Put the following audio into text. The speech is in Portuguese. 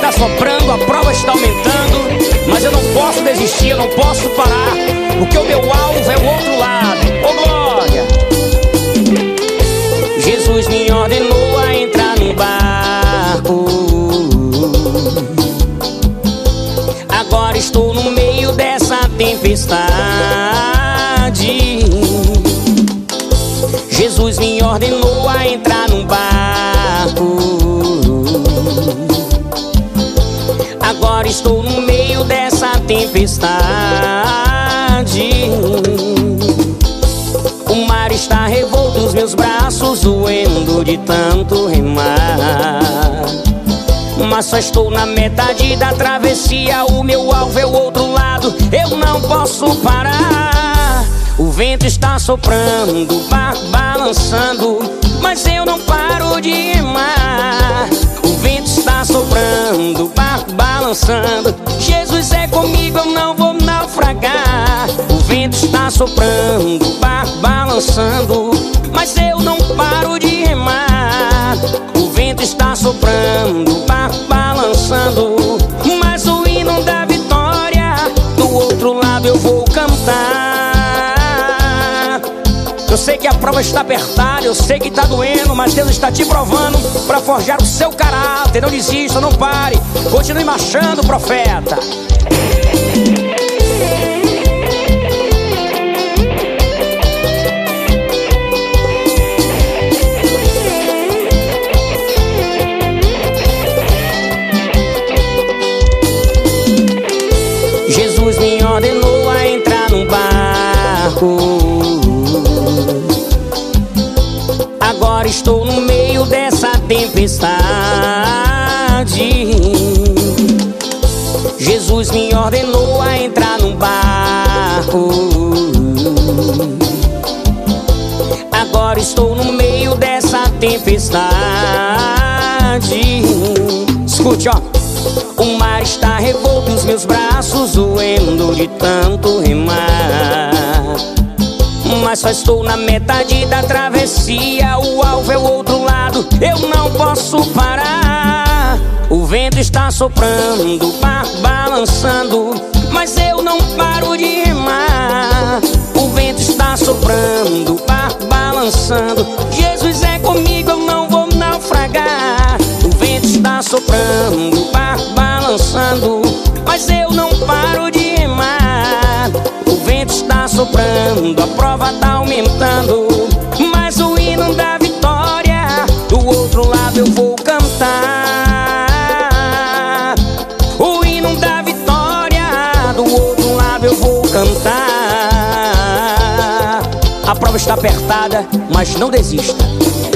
está soprando, a prova está aumentando, mas eu não posso desistir, eu não posso parar, porque o meu alvo é o outro lado. Ô glória! Jesus me ordenou a entrar no barco. Agora estou no meio dessa tempestade. Jesus me ordenou a entrar no barco. Agora estou no meio dessa tempestade. O mar está revolto, os meus braços doendo de tanto remar. Mas só estou na metade da travessia, o meu alvo é o outro lado, eu não posso parar. O vento está soprando, o barco balançando, mas eu não paro de remar. O vento está soprando, o barco balançando, Jesus é comigo, eu não vou naufragar. O vento está soprando, o barco balançando, mas eu não paro de remar. O vento está soprando, o barco balançando, mas o hino da vitória do outro lado eu vou cantar. Eu sei que a prova está apertada, eu sei que está doendo, mas Deus está te provando para forjar o seu caráter. Não desista, não pare, continue marchando, profeta. Jesus me ordenou a entrar no barco. Agora estou no meio dessa tempestade. Jesus me ordenou a entrar no barco. Agora estou no meio dessa tempestade. Escute, ó. O mar está revolto, os meus braços doendo de tanto remar. Mas só estou na metade da travessia, o alvo é o outro lado, eu não posso parar. O vento está soprando, o barco balançando, mas eu não paro de remar. O vento está soprando, o barco balançando, Jesus é comigo, eu não vou naufragar. O vento está soprando, o barco balançando, mas eu não paro de remar. O vento está soprando, a prova está aumentando, mas o hino da vitória do outro lado eu vou cantar. O hino da vitória do outro lado eu vou cantar. A prova está apertada, mas não desista.